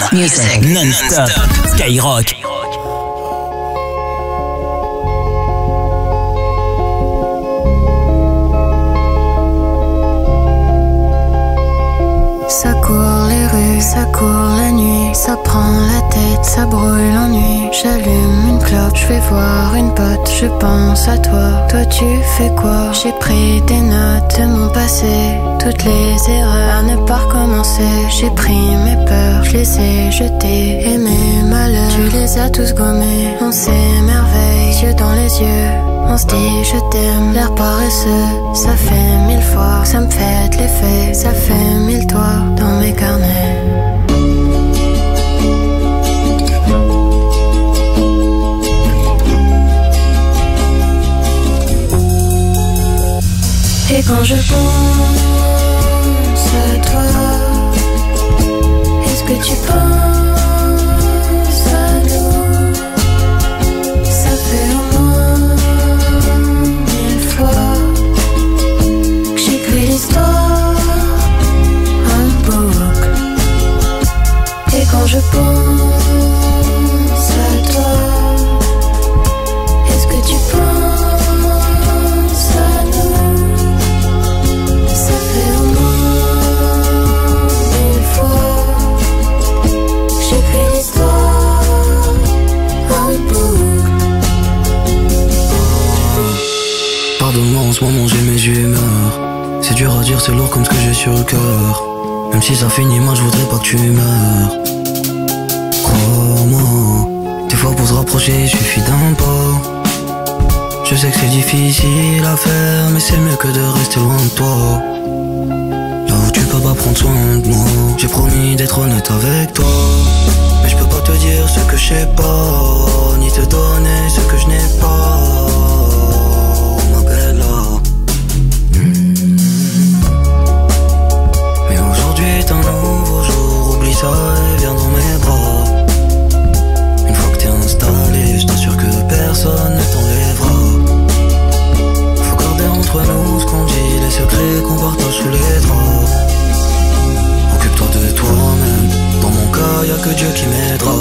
Music non-stop. Skyrock. Ça court les rues, ça court la nuit, ça prend la tête, ça brûle l'ennui. J'allume une clope, je vais voir une pote, je pense à toi. Toi tu fais quoi? J'ai pris des notes de mon passé, toutes les erreurs à ne pas recommencer. J'ai pris mes peurs, je les ai jetées, et mes malheurs, tu les as tous gommés. On s'émerveille, yeux dans les yeux, on se dit je t'aime, l'air paresseux. Ça fait 1000 fois que ça me fait de l'effet, ça fait 1000 toits dans mes carnets. Et quand je pense à toi, est-ce que tu penses à nous? Ça fait au moins 1000 fois que j'écris l'histoire en boucle. Et quand je pense à toi, est-ce que tu penses à nous? Ça fait au moins 1000 fois que j'écris l'histoire en boucle. Pardonne-moi, en ce moment j'ai mes humeurs. C'est dur à dire, c'est lourd comme ce que j'ai sur le cœur. Même si ça finit, moi je voudrais pas que tu meurs. Crois-moi, des fois pour se rapprocher il suffit d'un pas. Je sais que c'est difficile à faire, mais c'est mieux que de rester loin de toi. Là où tu peux pas prendre soin de moi, j'ai promis d'être honnête avec toi. Mais je peux pas te dire ce que je sais pas, ni te donner ce que je n'ai pas. Ma bella. Mais aujourd'hui est un nouveau jour, oublie ça et viens dans mes bras. Une fois que t'es installé, je t'assure que personne ne t'enlèvera. Faut garder entre nous ce qu'on dit, les secrets qu'on partage sous les draps. Occupe-toi de toi-même, dans mon cas y'a que Dieu qui m'aidera.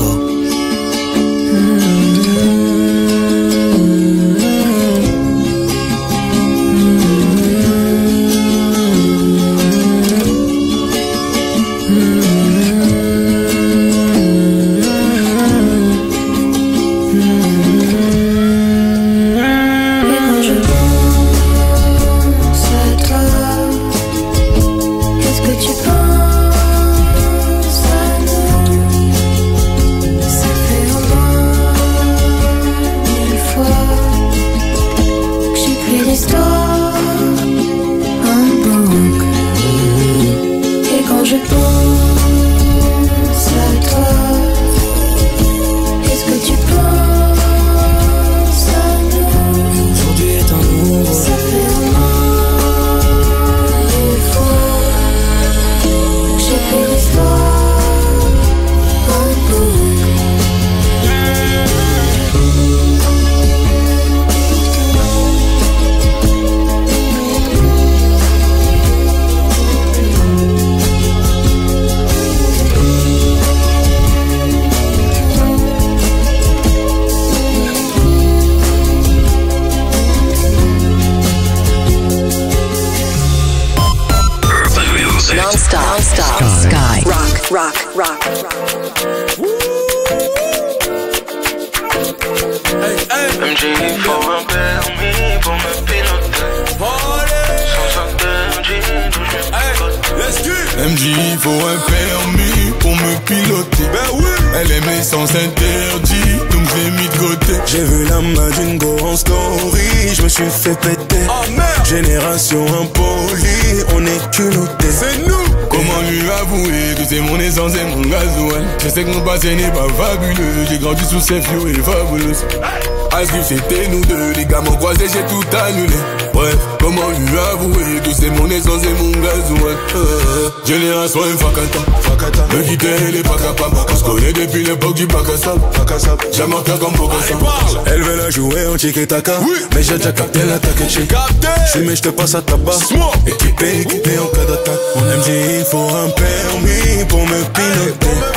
MJ, faut un permis pour me piloter. Ben oui. Elle aime l'essence interdit, donc j'ai mis de côté. J'ai vu la main d'une go en story, je me suis fait péter. Oh merde. Génération impolie, on est culotté. C'est nous. Comment lui avouer que c'est mon essence et mon gasoil? Je sais que mon passé n'est pas fabuleux, j'ai grandi sous ces flots et fabuleux. Asgrif c'était nous deux, les gars m'ont croisé, j'ai tout annulé. Bref, comment lui avouer que c'est mon essence et mon gasoil? Génération Fakata, me quitter elle est pas capable. On se connaît depuis l'époque du bac à sable. J'ai marqué comme Bogasa. Elle veut la jouer en tiki-taka, oui. Mais j'ai déjà capté l'attaque. J'suis mais j'te passe à tabac. Équipé en cas d'attaque. Mon MJ il faut un permis pour me piloter.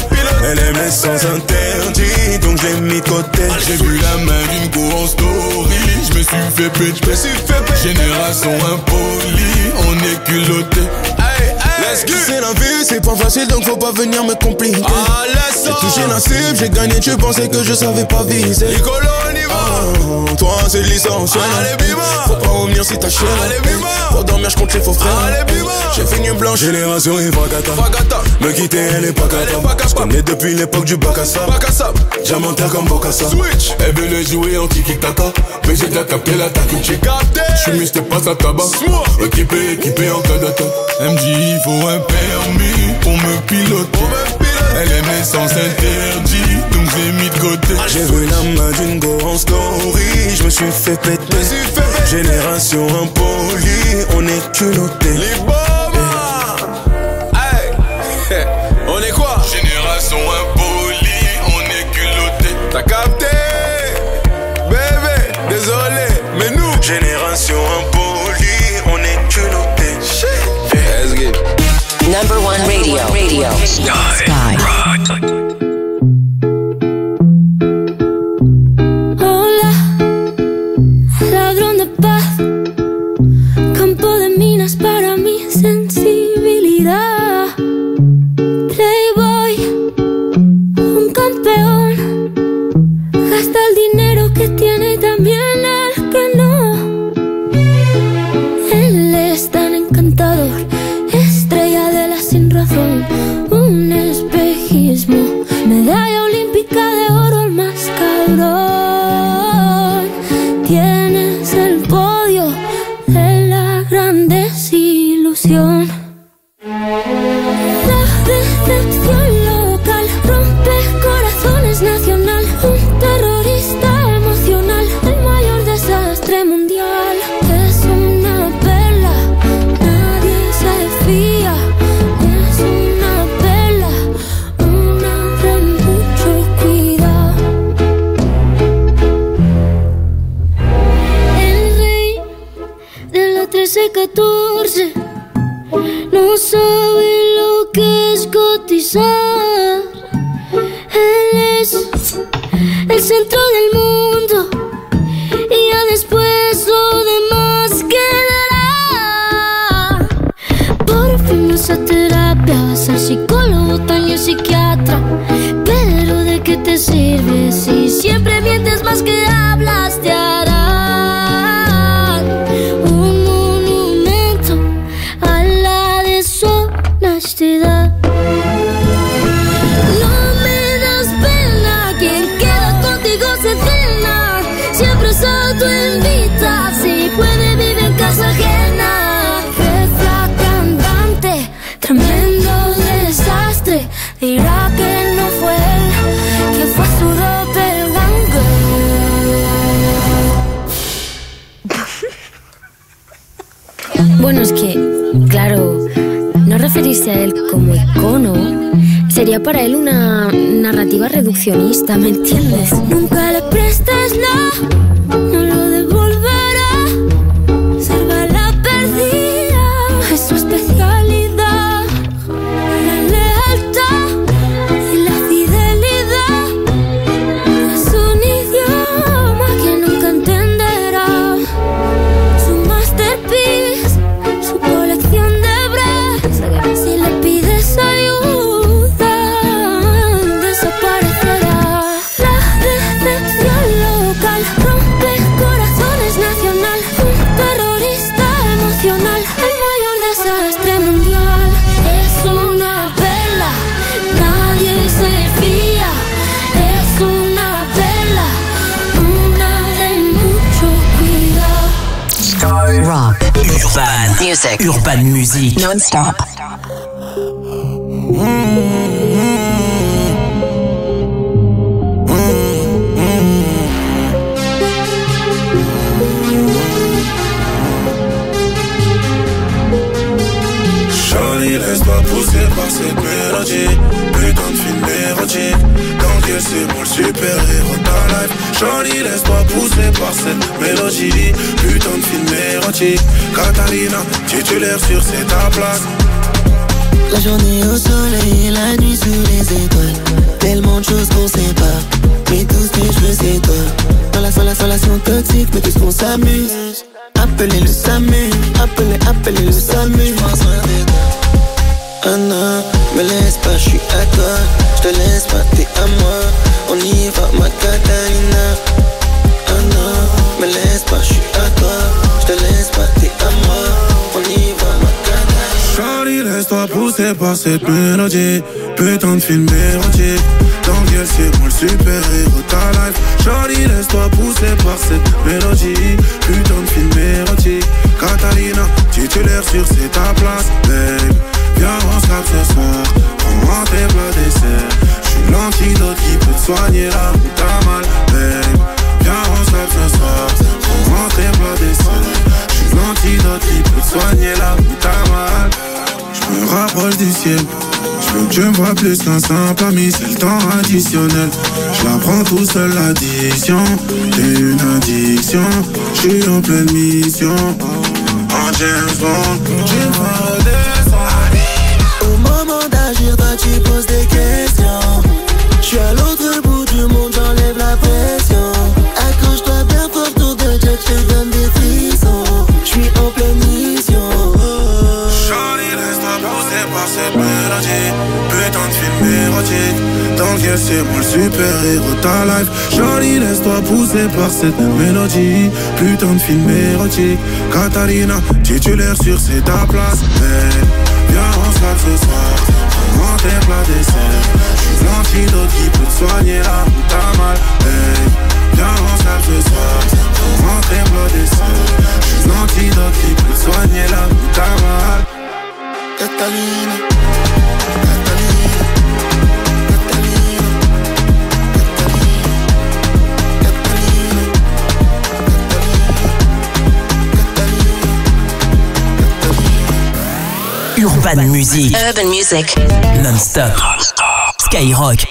Elle aime les sens interdits, donc je l'ai mis de côté. J'ai vu la main d'une go en story, je me suis fait péter. Génération impolie, on est culotté. C'est la vie, c'est pas facile donc faut pas venir me compliquer. J'ai touché la cible, j'ai gagné, tu pensais que je savais pas viser. Nicolo, on y va. Toi c'est licence. Faut pas revenir si t'as chier. Pour dormir je compte les faux frères. J'ai fait une blanche. Génération Ifagata. Me quitter elle est pas cata. Je connais depuis l'époque du bac à sable. Diamantaire comme Bocassa. Elle veut le jouer en kiki-taka, mais j'ai déjà capté l'attaque. J'ai capté. J'suis mis, c'était pas sa tabac. Équipé en cas d'attaque. Elle me dit il faut un permis pour me piloter. Elle aime les sens interdits, donc j'ai mis de côté. J'ai vu la main d'une go en story, je me suis fait péter. Génération impolie, on est culotté. Les bombes, hey. On est quoi? Génération impolie, on est culotté. T'as capté? Bébé, désolé, mais nous génération impolie, on est culotté. Let's get Number one radio. Sky. Hola, ladrón de paz, campo de minas para mi sensibilidad. Playboy, un campeón, gasta el dinero que tiene y también el que no. Él es tan encantador, estrella de la sin razón, un espejismo, medalla olímpica de oro, el más cabrón. Tienes el podio de la gran desilusión. La decepción local rompe corazones nacional, un terrorista emocional, el mayor desastre mundial. Es una perla, nadie se fía. Es una perla, una de mucho cuidado. El rey de la 13-14 no sabe lo que es cotizar. Él es el centro del mundo y ya después lo demás quedará. Por fin vas a terapia, vas al psicólogo, también psiquiatra. Pero ¿de qué te sirve si siempre mientes más que hablas? Te harán un monumento a la deshonestidad. No me das pena, quien queda contigo se cena. Siempre solo invita, si puede vive en casa ajena. Jefa cantante, tremendo desastre. Dirá que no fue él, que fue su doppelganger. Bueno, es que, claro, no referirse a él como icono sería para él una narrativa reduccionista, ¿me entiendes? Nunca le prestes no lo devolverá. Ser bala perdida es su especialidad. La lealtad y la fidelidad es un idioma que nunca entenderá. Su masterpiece, su colección de breves. Si le pides ayuda, desaparecerá. La decepción local rompe corazones nacional, un terrorista emocional, el mayor desastre mundial. Es una perla, nadie se fía. Es una perla, una de mucho cuidado. Rock. Urban Music. Non-stop. Charlie, laisse-toi pousser par cette mélodie. Putain de film érotique. Quand elle c'est moi le super-héros de ta life. Charlie, laisse-toi pousser par cette mélodie. Putain de film érotique. Catalina, titulaire sur c'est ta place. La journée au soleil et la nuit sous les étoiles. Tellement de choses qu'on sait pas, mais tout ce que je veux c'est toi. Dans la relation toxique, mais tout ce qu'on s'amuse. Appelez le SAMU, appelez le SAMU. Anna, me laisse pas, j'suis à toi. J'te laisse pas, t'es à moi. On y va, ma Catalina. Anna, me laisse pas, j'suis à toi. J'te laisse pas, t'es à moi. On y va, ma Catalina. Charlie, laisse-toi pousser par cette mélodie. Putain de film érotique. Dans lequel c'est moi le super-héros ta life. Charlie, laisse-toi pousser par cette mélodie. Putain de film érotique. Catalina, titulaire sur c'est ta place, babe. Viens, on se capte ce soir. Prends-moi tes plats dessert. J'suis l'antidote qui peut te soigner là où t'as mal, babe. Viens, on se capte ce soir. Prends-moi tes plats dessert. J'suis l'antidote qui peut te soigner là où t'as mal. J'me rapproche du ciel. J'veux que tu me vois plus qu'un simple ami. C'est le temps additionnel. J'la prends tout seul l'addition. T'es une addiction. J'suis en pleine mission. En James Bond. Tu me redescends. Au moment d'agir, toi tu poses des questions. J'suis à l'autre bout du monde, j'enlève la pression. Accroche-toi bien fort autour de Jack, j'te donne des frissons. J'suis en pleine mission. Charlie, laisse-toi pousser par cette mélodie. Putain de film érotique. Dans lequel c'est moi le super-héros ta life. Charlie, laisse-toi pousser par cette mélodie. Putain de film érotique. Catalina, titulaire sur c'est ta place, babe. Viens, on se lave ce soir. Prends-moi tes plats dessert. J'suis l'antidote qui peut te soigner là où t'as mal, babe. Viens, on se lave ce soir. Prends-moi tes plats dessert. J'suis l'antidote qui peut te soigner là où t'as mal. Catalina, Urban Music. Urban Music. Non-stop. Skyrock.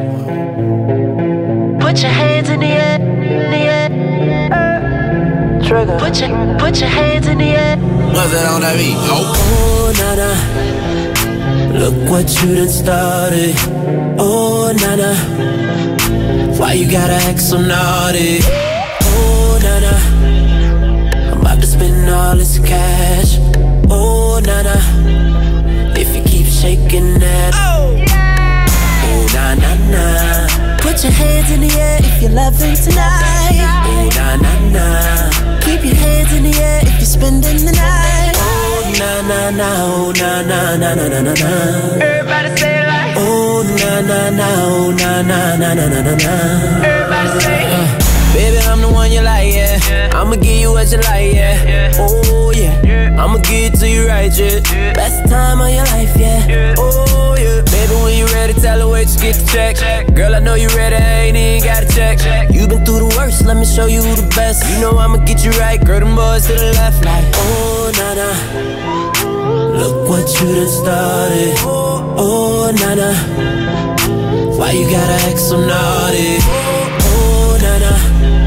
Put your hands in the air, in the air. Trigger. Put your hands in the air. Was it on that beat? oh nana, look what you done started. Oh nana, why you gotta act so naughty? Oh nana, I'm about to spend all this cash. Oh nana, if you keep shaking that. Oh na na na, put your hands in the air if you're loving tonight. Oh na na na, keep your hands in the air if you're spending the night. Oh na na na, oh na na na na na na na. Everybody say it like. Oh na na na, oh na na na na na na na. Everybody say it. Baby, I'm the one you like, yeah. I'ma give you what you like, yeah. Oh yeah, I'ma give it to you right, yeah. Best time of your life, yeah. Oh yeah. Baby, when you ready, tell her wait, just get the check. Girl, I know you ready, I ain't even gotta check. You been through the worst, let me show you the best. You know I'ma get you right, girl, them boys to the left, like. Oh nana, look what you done started. Oh nana, why you gotta act so naughty? Oh nana,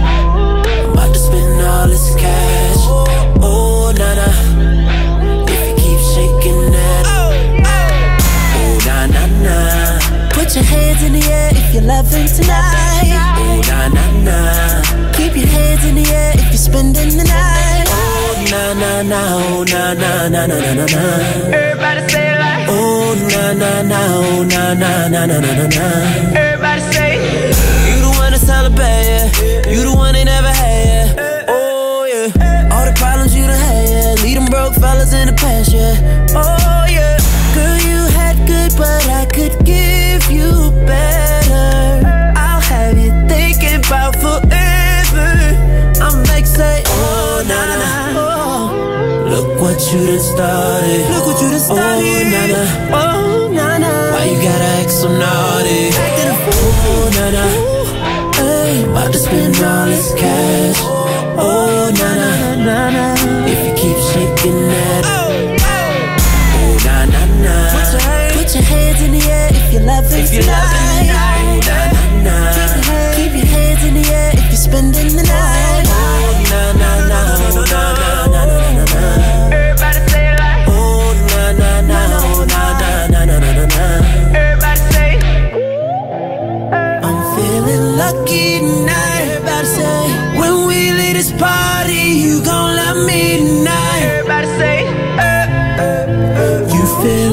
all this cash. Oh nana, if you keep shaking that. Oh na na na, put your hands in the air if you're loving tonight. Oh na na na, keep your hands in the air if you're spending the night. Oh na na na, oh na na na na na na na. Everybody say it like. Oh na na na, oh na na na na na na na. Everybody say it. You the one to celebrate, yeah. You the one they never had, yeah. All the problems you done had, yeah. Leave them broke fellas in the past, yeah. Oh yeah, girl you had good, but I could give you better. I'll have you thinking about forever. I'm like say, oh na na na, oh. Look what you done started. Look what you done started. Oh na na, oh na na. Why you gotta act so naughty? Acting a fool. Oh na na, hey, about to spend all this cash. Oh na na na na, if you keep shaking that. Oh na na na, put your hands in the air if you're loving tonight. Oh na na na, keep your hands in the air if you're spending the night. Oh na na na, oh na na na na na na. Everybody say it like. Oh na na na, oh na na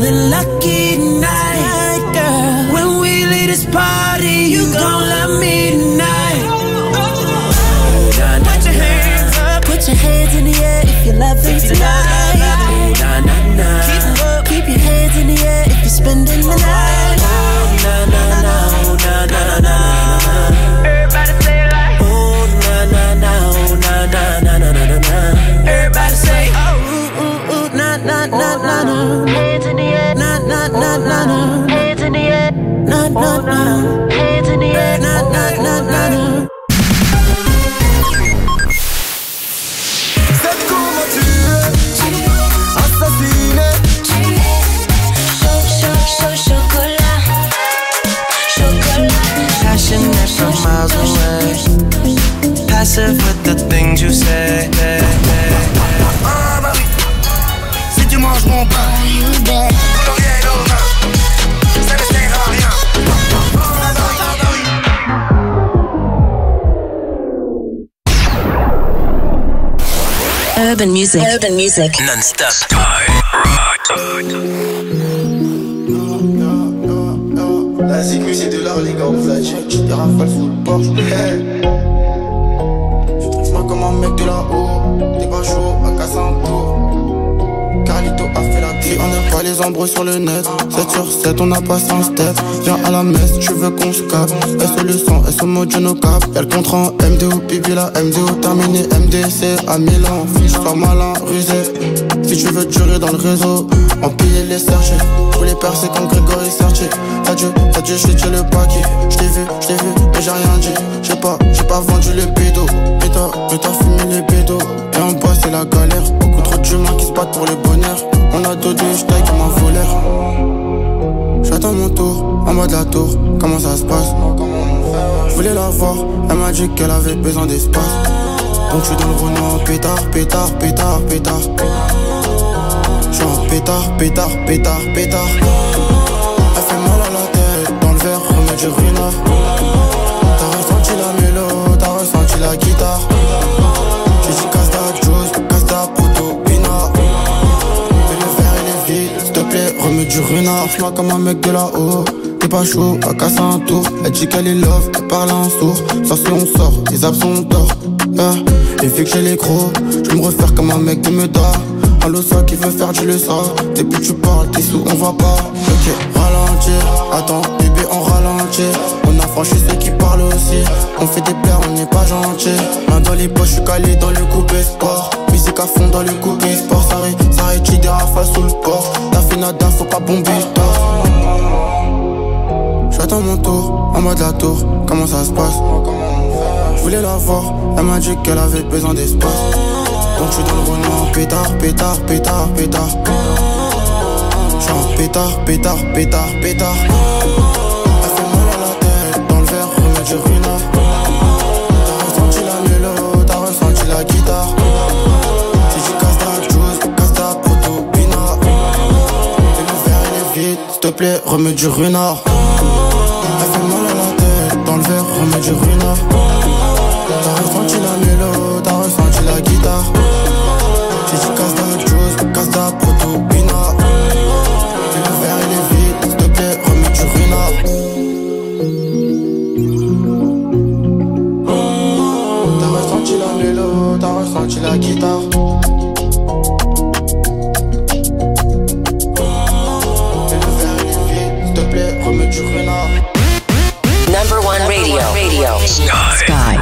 feeling lucky tonight, girl. When we leave this party, you gon' love me tonight. Put your hands up, put your hands in the air if you're loving tonight. Keep your hands in the air if you're spending the night. Everybody say it like, oh na na na, oh na na na na na na. Everybody say, oh ooh ooh na na na na na. Hands in the air, na na na na na. Hands in the air, na na na. Hands in the air, na na na na na. C'est comment tu es, assassiné. Chocolat. Passionate from miles away, passive with the things you say. Ah bah oui, si tu manges mon pain, ton rien est over, ça ne sert à rien. Ah bah oui. Urban music. Non-stop. La zig musique de l'art, les gars, on flash. J'ai des rafales full Porsche. Hey. Je traite-moi comme un mec de là-haut. T'es pas chaud, à casser un tour. Carlito a fait la vie. On n'aime pas les embrouilles sur le net. 7 sur 7, on a passé un step. Viens à la messe, tu veux qu'on se capte. S le sang, S au mode no cap. Y'a le contrat en MDO, pipi la MDO terminé. MDC à Milan. Je suis malin, rusé. Si tu veux durer dans le réseau, empiler les chercher. Pour les percer comme Grégory Sertier. Adieu, j'ai tué le paquet. J't'ai vu, mais j'ai rien dit. J'ai pas vendu les bédos. Mais t'as fumé les bédos. Et en bas c'est la galère. Beaucoup trop d'humains qui se battent pour le bonheur. On a deux j'taille comme un voleur. J'attends mon tour, en bas de la tour. Comment ça se passe? Je voulais la voir, elle m'a dit qu'elle avait besoin d'espace. Donc je suis dans le Renault, pétard. J'suis en pétard. Elle fait mal à la tête, dans le verre, remets du ruinard. T'as ressenti la mélo, t'as ressenti la guitare. J'ai dit casse ta juice, casse ta proto, pinard. Mais le verre il est vide, s'il te plaît, remets du ruinard. J'm'en comme un mec de là-haut, t'es pas chaud, à casser un tour. Elle dit qu'elle est love, elle parle en sourd. Ça c'est on sort, les absents d'or. Et vu que j'ai les crocs, je me refaire comme un mec de Meda. Allo ça qui veut faire du le ça. Depuis tu parles, t'es sous, on va pas. Ok, ralentir, attends, bébé on ralentit. On a franchi ceux qui parlent aussi. On fait des plaies, on n'est pas gentil. Main dans les poches, je suis calé dans le coupé sport. Musique à fond dans le coupé sport. Ça rétire des rafales sous le port. T'as fait nada, faut pas bomber tort. J'attends mon tour, en mode la tour. Comment ça se passe? Je voulais la voir, elle m'a dit qu'elle avait besoin d'espace. Donc je suis dans le Renault, pétard. J'suis en pétard. Elle fait mal à la tête, dans le verre, remets du ruinard. T'as ressenti la mélo, t'as ressenti la guitare. J'ai dit casse ta juice, casse ta proto, pinard. Et le verre il est vide, s'il te plaît, remets du ruinard. Elle fait mal à la tête, dans le verre, remets du ruinard. T'as ressenti la mélo, t'as ressenti la guitare. J'ai dit casse ta juice, casse ta proto, pinard. Et le verre il est vide, s'il te plaît, remets du ruinard. T'as ressenti la mélo, t'as ressenti la guitare. Et le verre il est vide, s'il te plaît, remets du ruinard. Number one radio. Sky.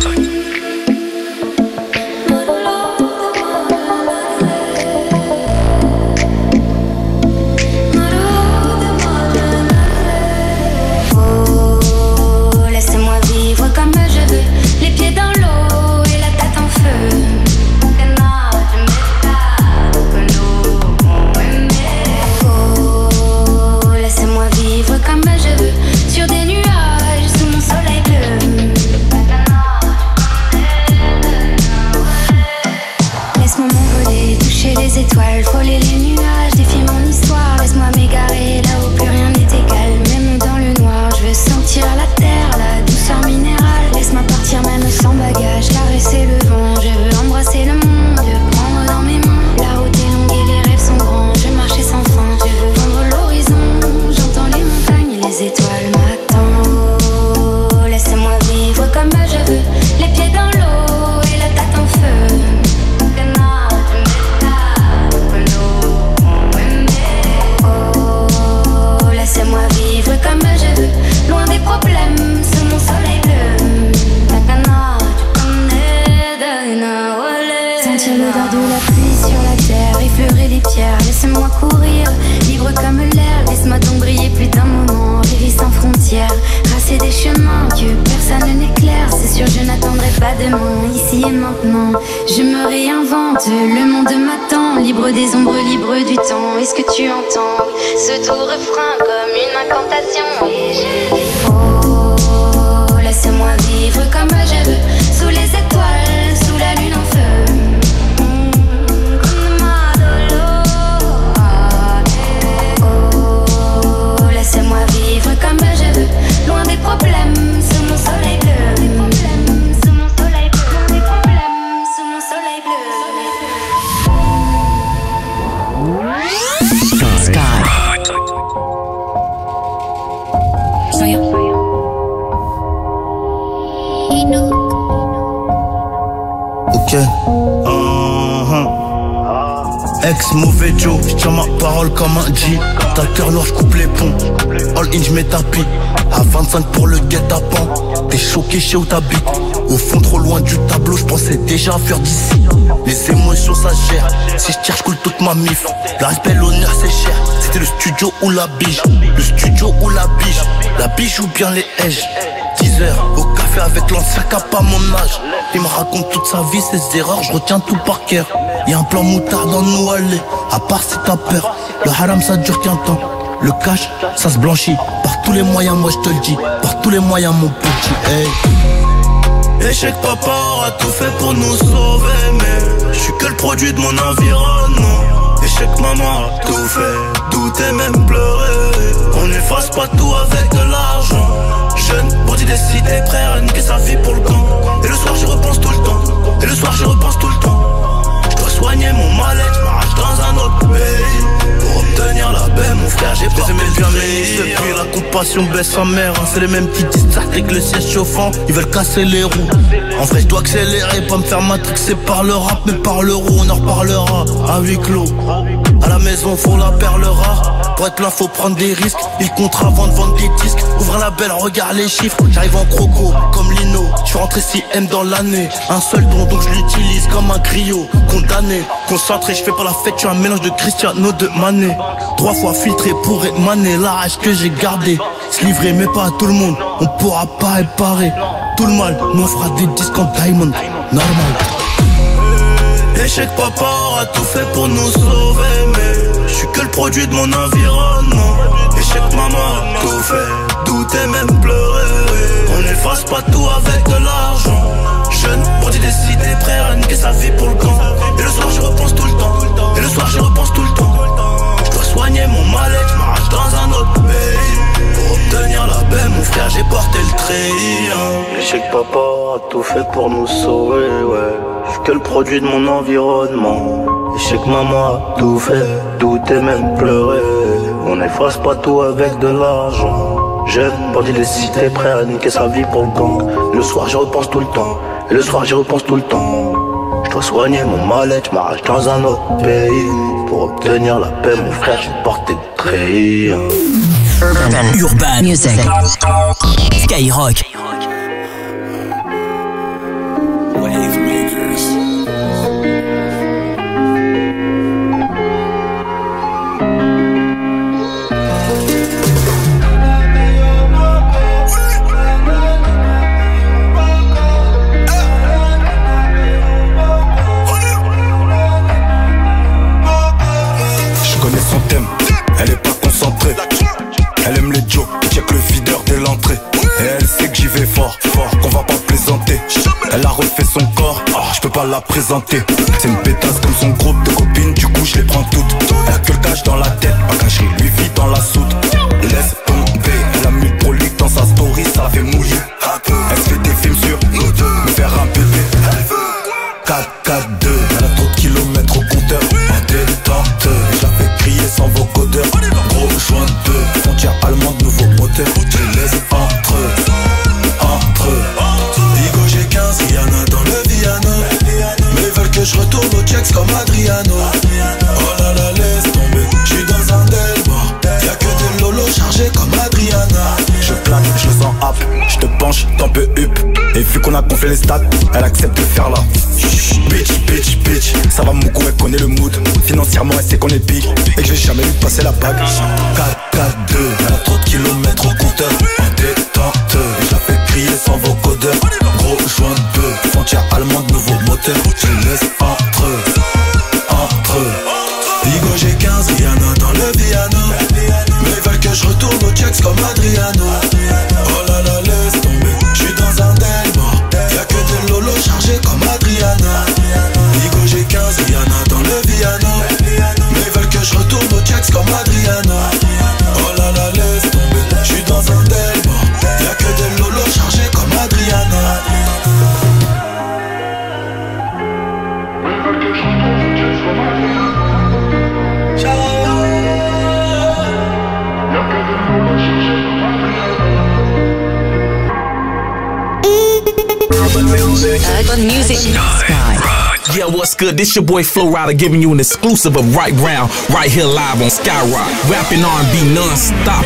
Oh, laissez-moi vivre comme je veux, les pieds dans l'eau et la tête en feu. Oh, laissez-moi vivre comme je veux, sur des nuages sous mon soleil bleu. chemins, que personne n'est clair. C'est sûr, je n'attendrai pas demain, ici et maintenant. Je me réinvente, le monde m'attend. Libre des ombres, libre du temps. Est-ce que tu entends ce doux refrain comme une incantation? Et je dis oh, laisse-moi vivre comme je veux, sous les étoiles, sous la lune en feu. Oh, laisse-moi vivre comme je veux, loin des problèmes, sous mon soleil bleu. Sous mon soleil bleu, loin des problèmes, sous mon soleil bleu. Sky. Ok. Ex-mauvais Joe, j'tiens ma parole comme un G. T'as le cœur noir, j'coupe les ponts. All in, j'mets tapis. À 25 pour le guet-apens. T'es choqué chez où t'habites. Au fond, trop loin du tableau, j'pensais déjà faire d'ici. Les émotions, ça gère. Si j'tire, j'coule toute ma mif. Le respect, l'honneur, c'est cher. C'était le studio ou la bige. Le studio ou la bige. La bige ou bien les hedges. 10 heures au café avec l'ancien cap à mon âge. Il me raconte toute sa vie, ses erreurs, je retiens tout par cœur. Y'a un plan moutard dans nous aller, à part si t'as peur. Le haram ça dure qu'un temps, le cash ça se blanchit. Par tous les moyens, moi je te le dis, par tous les moyens mon petit. Hey. Échec papa aura tout fait pour nous sauver, mais je suis que le produit de mon environnement. Échec maman a tout fait, douter même pleurer. On n'efface pas tout avec de l'argent. Jeune, bandit décidé, prêt à niquer sa vie pour le camp. Et le soir j'y repense tout le temps. Et le soir j'y repense tout le temps. Je dois soigner mon mal-être, je m'arrache dans un autre pays. Pour obtenir la paix, mon frère, j'ai pas aimé bien réunis. Depuis la compassion baisse sa mère, hein. C'est les mêmes petits disques avec le siège chauffant. Ils veulent casser les roues. En vrai je dois accélérer, pas me faire matrixer par le rap. Mais par l'euro, on en reparlera à huis clos. À la maison faut la perle rare. Pour être là faut prendre des risques. Ils comptent avant de vendre des disques. Ouvre la belle, regarde les chiffres. J'arrive en croco, comme Lino. J'suis rentré 6M dans l'année. Un seul don donc je l'utilise comme un griot. Condamné, concentré, j'fais pas la fête. J'suis un mélange de Cristiano de Mané. 3 fois filtré pour émaner la rage que j'ai gardé. Se livrer mais pas à tout le monde. On pourra pas réparer tout le mal. Nous on fera des disques en diamond. Normal. Échec papa aura tout fait pour nous sauver, mais je suis que le produit de mon environnement. Échec maman a tout fait, douter même pleurer. On n'efface pas tout avec de l'argent. Jeune, bandit décidé, prêt à niquer sa vie pour le camp. Et le soir j'y repense tout le temps. Et le soir j'y repense tout le temps. Je dois soigner mon mal-être, je m'arrache dans un autre pays. Pour obtenir la paix, mon frère, j'ai porté le treillis. Échec papa a tout fait pour nous sauver, ouais. Je suis que le produit de mon environnement. Échec maman a tout fait, douter même pleurer. On n'efface pas tout avec de l'argent. Jeune, bandit des cités, prêt à niquer sa vie pour le gang. Le soir j'y repense tout le temps. Et le soir j'y repense tout le temps. Je dois soigner mon mal-être, je m'arrache dans un autre pays. Pour obtenir la paix, mon frère, j'ai porté le treillis. Urban Music. Skyrock. Wave Makers. Je connais son thème, elle est pas concentrée. Elle aime les jokes, check le videur dès l'entrée. Et elle sait que j'y vais fort, qu'on va pas plaisanter. Elle a refait son corps, je peux pas la présenter. C'est une pétasse comme son groupe de copines, du coup je les prends toutes. Elle a que le cash dans la tête, pas caché, lui vit dans la soude. Laisse tomber, elle a mis le prolique dans sa story, ça fait mouiller. Elle se fait des films sur nous deux, me faire un bébé. 4-4-2, elle a trop de kilomètres au compteur. En détente, je la fais crier sans vocodeur. Gros joint de deux, frontière allemande, nouveau moteur. Je les laisse entre eux. Digo j'ai 15, Rihanna dans le Viano. Mais ils veulent que je retourne au checks comme Adriano. Oh là là, laisse tomber, j'suis dans un Delmore. Y'a que des lolos chargés comme Adriana. Je plane, je le sens up, je te penche, t'en peux up. Et vu qu'on a gonflé les stats, elle accepte de faire la bitch. Ça va mon goût, elle connaît le mood. Financièrement, elle sait qu'on est big et que je vais jamais lui passer la bague. 4-4-2, elle a trop de kilomètres au compteur. En détente, je Urban Music. Urban Music. Skyrock. Yeah, what's good? This your boy Flo Rida giving you an exclusive of Right Round, right here live on Skyrock. Rapping R&B non-stop.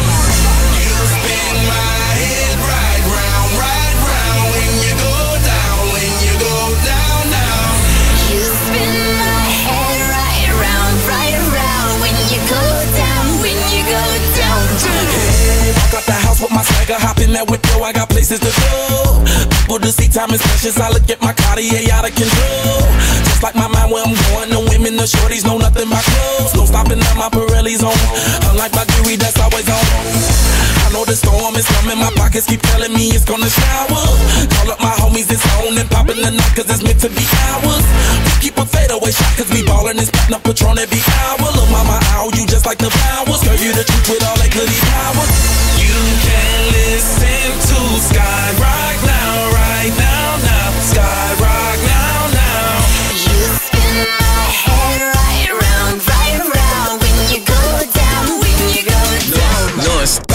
With my swagger, hopping that whip, yo, I got places to go. People to see, time is precious. I look at my Cartier out of control. Just like my mind where I'm going, the women, the shorties know nothing but clothes. No stopping at my Pirelli's on. Unlike my jewelry, that's always on. I know the storm is coming, my pockets keep telling me it's gonna shower. Call up my homies, it's on and popping the night, cause it's meant to be ours. We keep a fadeaway shot, cause we ballin' and spittin' up Patron every hour. Look, mama, I owe you just like the flowers. Girl, you the truth with all that goody powers. You can listen to Skyrock now, right now, now. Skyrock now, now. You spin my head right around, when you go down, when you go down. Non-stop.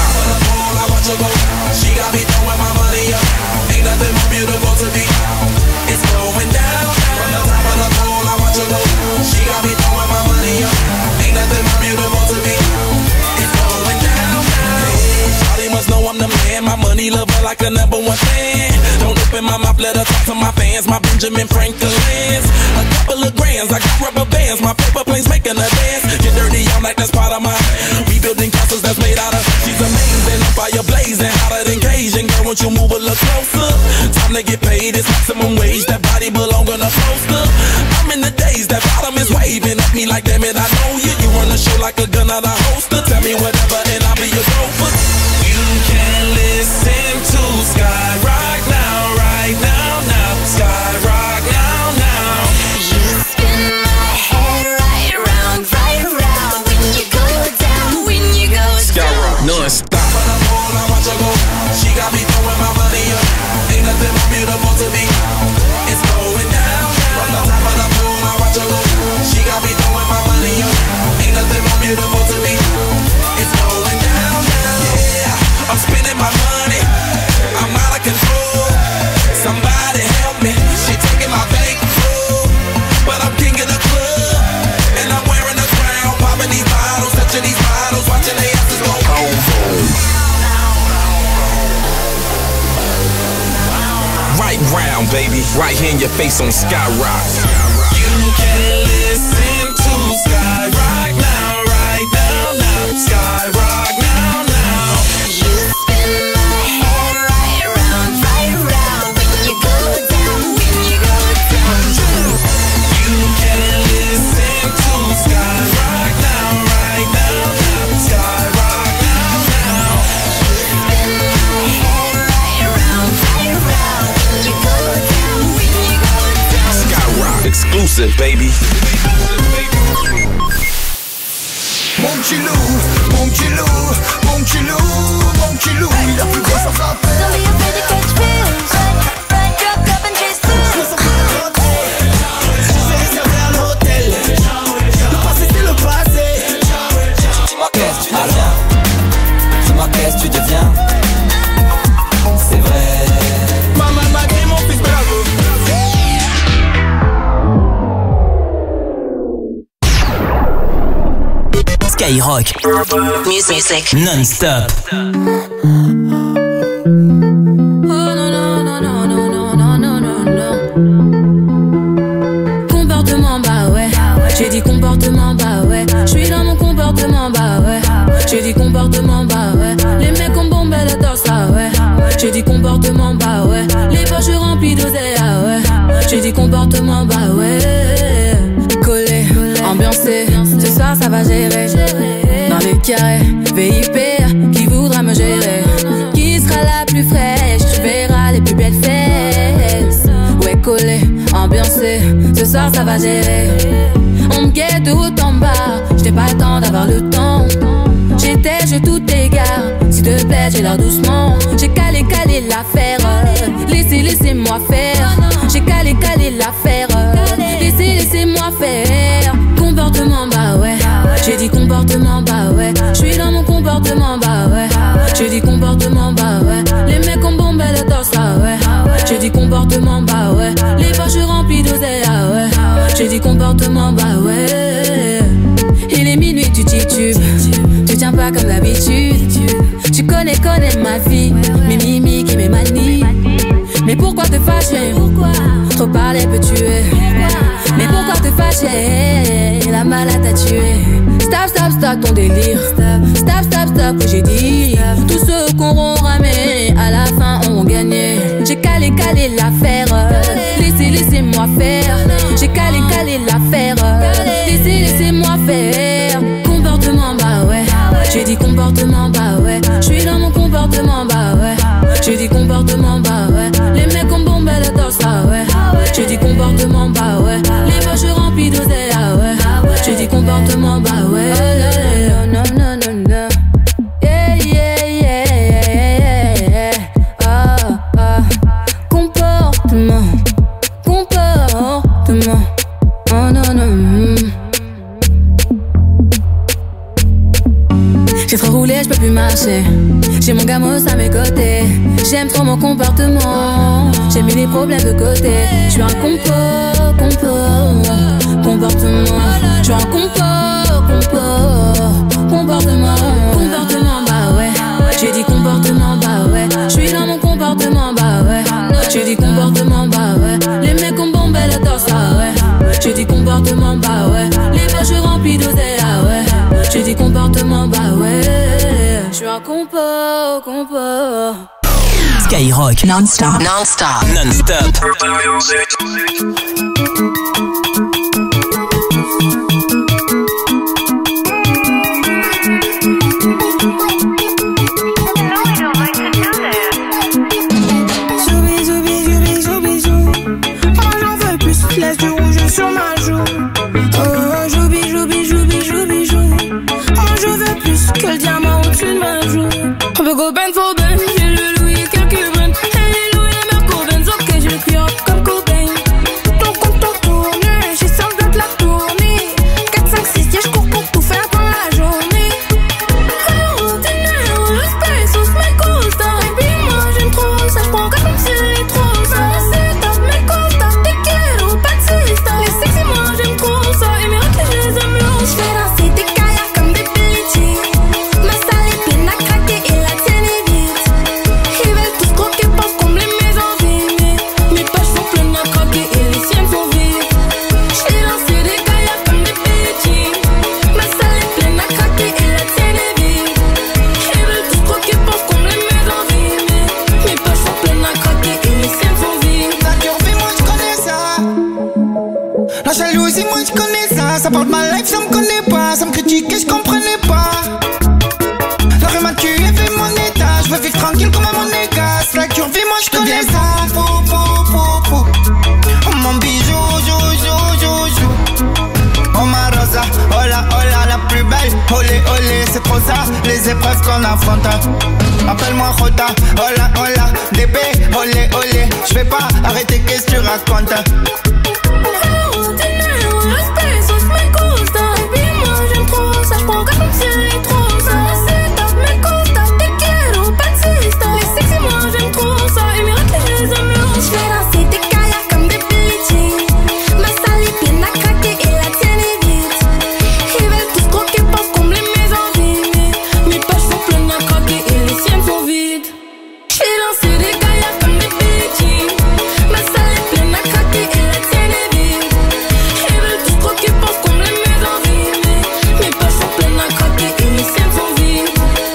I watch her go. She got me throwing my money up. Ain't nothing more beautiful to me. It's going down. From the top of the pole, I watch her go. She got me throwing my money up. Ain't nothing more beautiful to me. It's going down. Shawty must know I'm the man. My money love her like a number one fan. Don't open my mouth, let her talk to my fans. My Benjamin Franklin's. A couple of grands, I got rubber bands. My paper planes making a dance. Get dirty, I'm like that's part of my. We building castles that's made out of. She's amazing, fire blazing, hotter than Cajun. Girl, won't you move a little closer? Time to get paid, it's maximum wage. That body belong on a poster. I'm in the days, that bottom is waving at me like, damn it, I know you. You run the show like a gun out of holster. Tell me whatever and I'll be your gopher. You can listen to Skyrock now, right now, now. Skyrock now, now. You spin my head right around, when you go down, when you go down. Non-stop. I watch her go. She got me throwing my money up. Ain't nothing more beautiful to me. It's going down. From the top of the pool, I watch her go. She got me throwing my money up. Ain't nothing more beautiful to me. It's going down. Yeah, I'm spending my money. I'm out of control. Somebody help me. She taking my bankroll, but I'm king of the club, and I'm wearing a crown, popping these bottles, touching these bottles, watching they asses go cold. Right round, baby. Right here in your face on Skyrock. You can listen to Skyrock now, right now, now. Skyrock now, now. You spin my head right around, when you go down, when you go down. You can listen to Skyrock now, right now, now. Skyrock now, now. Spin my head right around, when you go down, when you go down. Skyrock exclusive, baby. Mon petit loup, mon petit loup, mon petit loup, mon petit loup, il a plus grosse à frapper. Don't be afraid to catch feelings. Run, drop, up and chase feelings. C'est réservé à l'hôtel. Le passé c'est le passé. Dis-moi qu'est-ce que tu deviens. Dis-moi qu'est-ce que tu deviens. C'est vrai. Maman m'a dit mon fils bravo. Skyrock. Music. Non-stop. Comportement, bah ouais. J'ai dit comportement, bah ouais. J'suis dans mon comportement, bah ouais. J'ai dit comportement, bah ouais. Les mecs ont bombé le torse, ah ouais. J'ai dit comportement, bah ouais. Les poches remplies d'oseille, ah ouais. J'ai dit comportement, bah ouais. Collé, ambiancé, ce soir ça va gérer. Dans le carré, VIP, qui voudra me gérer? Qui sera la plus fraîche? Tu verras les plus belles fesses. Ouais, collé, ambiancé, ce soir ça va gérer. On me guette tout en bas, j't'ai pas le temps d'avoir le temps. J'ai tout égard, s'il te plaît j'ai l'air doucement. J'ai calé l'affaire, laissez-moi faire. J'ai calé l'affaire, laissez-moi faire. Comportement, bah ouais. J'ai dit comportement, bah ouais. J'suis dans mon comportement, bah ouais. J'ai dit comportement, bah ouais. Les mecs ont bombé le torse, ah ouais. J'ai dit comportement, connais ma vie, mes mimiques et mes manies. Mais pourquoi te fâcher? Trop parler peut tuer. Mais pourquoi te fâcher? La malade t'a tué. Stop, stop, stop ton délire. Stop, stop, stop que j'ai dit. Tous ceux qu'on ramé, à la fin ont gagné. J'ai calé l'affaire. Laissez-moi faire. J'ai calé l'affaire. Laissez-moi faire. Comportement, bah ouais. J'ai dit comportement, bah ouais. J'suis dans mon comportement, bah ouais. J'ai dit comportement, bah ouais. Les mecs ont bombé le dos, ah ouais. J'ai dit comportement, bah ouais. Les poches remplies d'oseille, ah ouais. J'ai dit comportement, bah ouais. Non, non, non, non. Yeah, yeah, yeah, yeah. Ah, ah. Comportement. Oh non, non. J'ai trop roulé, j'peux plus marcher. J'ai mon gamos à mes côtés. J'aime trop mon comportement. J'ai mis les problèmes de côté. J'suis un comportement. J'suis un comportement, bah ouais. J'ai dit comportement, bah ouais. J'suis dans mon comportement, bah ouais. J'ai dit comportement, bah ouais. Les mecs ont bombé le torse, ah ouais. J'ai dit comportement, bah ouais. Les poches remplies d'oseille, ah ouais. J'ai dit comportement, bah ouais. J'suis un compo. Skyrock non-stop. Laisse du rouge sur ma joue. Oh, joubi. Oh, je veux plus que le diamant au-dessus de ma joue. On veut go ben for ben. J'ai le Louis, quelques brins. Hey, les Louis, les Merco Benz. Ok, je le crie comme Cobain. Ton compte tourne, j'ai sans doute la tournée. 4, 5, 6, yeah, j'cours pour tout faire dans la journée. Oh, dinero, los pesos me gusta. Baby, moi j'aime trop ça. J'prends comme si c'est trop ça. C'est top, me gusta, te quiero. Les sexy, moi j'aime trop ça. Et mes raclés, je les aime long. J'fais danser des kayaks comme des pelletiers. Ma salle est pleine à craquer et la tienne est vide. Ils veulent tous croquer, pensent combler mes envies. Mais mes poches sont pleines à craquer et les siennes sont vides. J'fais danser des kayaks comme des pelletiers. Ma salle est pleine à craquer et la tienne est vide. Ils veulent tous croquer, pensent combler mes envies. Mais mes poches sont pleines à craquer et les siennes sont vides. La curvée, moi j'connais ça. La jalousie, moi je connais ça. Ça parle de ma life, ça me connaît pas. Ça me critique et je comprenais pas. La rue m'a tué, fait mon état. Je veux vivre tranquille comme un monégasque. La curvie, moi je connais ça. Oh mon bijou, jou. Oh ma rosa, hola, la plus belle. Olé, c'est trop ça. Les épreuves qu'on affronte. Appelle-moi Jota, hola, DB, olé. Je vais pas arrêter, qu'est-ce que tu racontes? Oh, dinero, los pesos me gusta. Baby, moi j'aime trop ça. J'prends comme si c'est trop ça. C'est top, me gusta, te quiero, pansista. Les sexy, moi j'aime trop ça. Et mes raclés, je les aime long. J'fais danser des kayaks comme des pelletiers. Ma salle est pleine à craquer et la tienne est vide. Ils veulent tous croquer, pensent combler mes envies. Mais mes poches sont pleines à craquer et les siennes sont vides. J'fais danser des kayaks comme des pelletiers. Ma salle est pleine à craquer et la tienne est vide. Ils veulent tous croquer, pensent combler mes envies. Mais mes poches sont pleines à craquer et les siennes sont vides.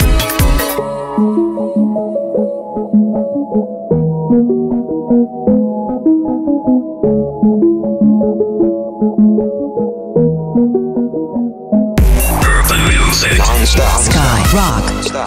Skyrock.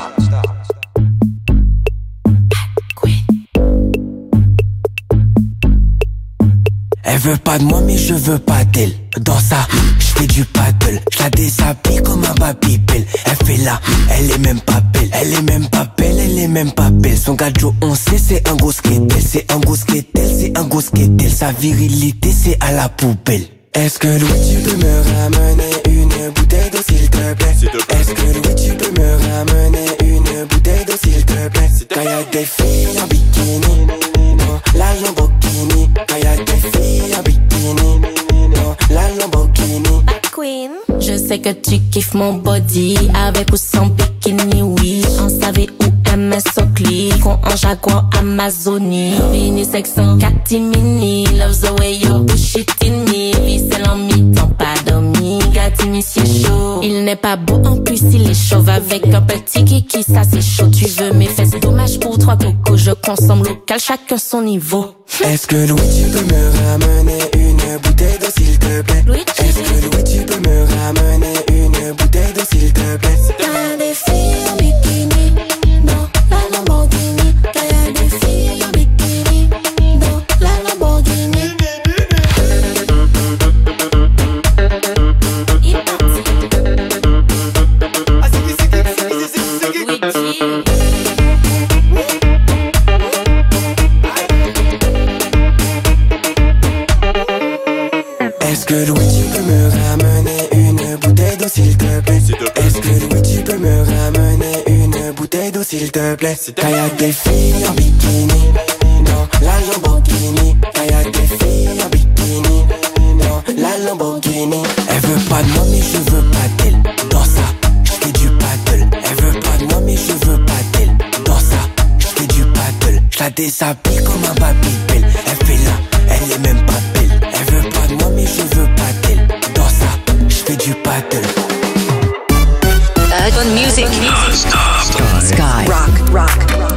Elle veut pas de moi mais je veux pas d'elle. Dans ça, je fais du paddle. Je la déshabille comme un babybel. Elle fait là, elle est même pas belle. Elle est même pas belle. Son gadjo on sait c'est un gros skatel. C'est un gros skatel. Sa virilité c'est à la poubelle. Est-ce que Louis tu peux me ramener une bouteille d'eau s'il te plaît? Est-ce que Louis tu peux me ramener une bouteille d'eau s'il te plaît? Quand y'a des filles en bikini, non, la Lamborghini. Quand y'a des filles en bikini, non, la Lamborghini. Queen, je sais que tu kiffes mon body avec ou sans bikini, oui. On savait où en Jaguar Amazonie. Vini section catimini, loves the way you push it in me. Vicelle en mi-temps, pas dormi, gâti monsieur chaud. Il n'est pas beau en plus, il est chauve avec un petit kiki, ça c'est chaud. Tu veux mes fesses, dommage pour 3 cocos, je consomme local, chacun son niveau. Est-ce que Louis tu peux me ramener une bouteille d'eau s'il te plaît? Est-ce que Louis tu peux me ramener une bouteille d'eau s'il te plaît? Y'a des filles en bikini dans la Lamborghini. Y'a des filles en bikini dans la Lamborghini. Est-ce que Louis tu peux me ramener une bouteille d'eau s'il te plaît? Est-ce que Louis tu peux me ramener une bouteille d'eau s'il te plaît? Y'a des filles en bikini dans la Lamborghini. Y'a des filles en bikini dans la Lamborghini. Elle veut pas de moi mais je veux pas d'elle. Dans ça, j'fais du paddle. Elle veut pas de moi mais je veux pas d'elle. Dans ça, j'fais du paddle. J'la déshabille comme un baby-belle. Elle fait là, elle est même pas belle. Elle veut pas de moi mais je veux pas d'elle. Dans ça, j'fais du paddle. Urban music. Sky. Rock.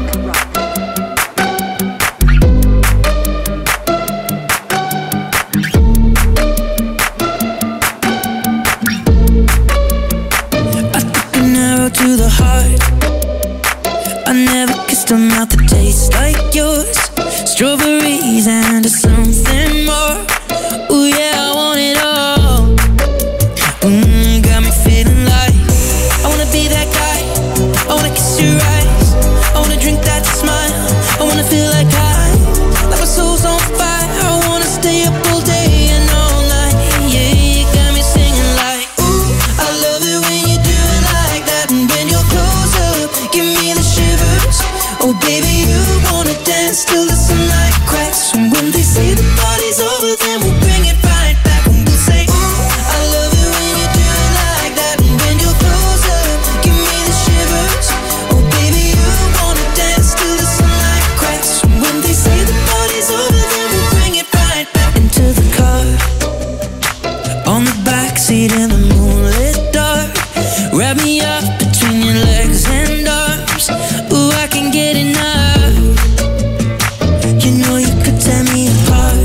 To the heart, I never kissed a mouth that tastes like yours. Strawberries and something more. Ooh yeah, I want it all. Got me feeling like I wanna be that guy. I wanna kiss your eyes. I wanna drink that smile. I wanna feel like like my soul's on fire. I wanna stay up all day and all night. Yeah, you got me singing like, ooh, I love it when you do it like that. And when you're close up, give me the shivers. Oh baby, you wanna dance till the sunlight cracks. And when they say the party's over, then we'll bring it right back. And we'll say, ooh, I love it when you do it like that. And when you're close up, give me the shivers. Oh baby, you wanna dance till the sunlight cracks. And when they say the party's over, then we'll bring it right back. Into the car, on the backseat in the moonlit dark. Wrap me up between your legs and arms. Ooh, I can get enough. You know you could tear me apart,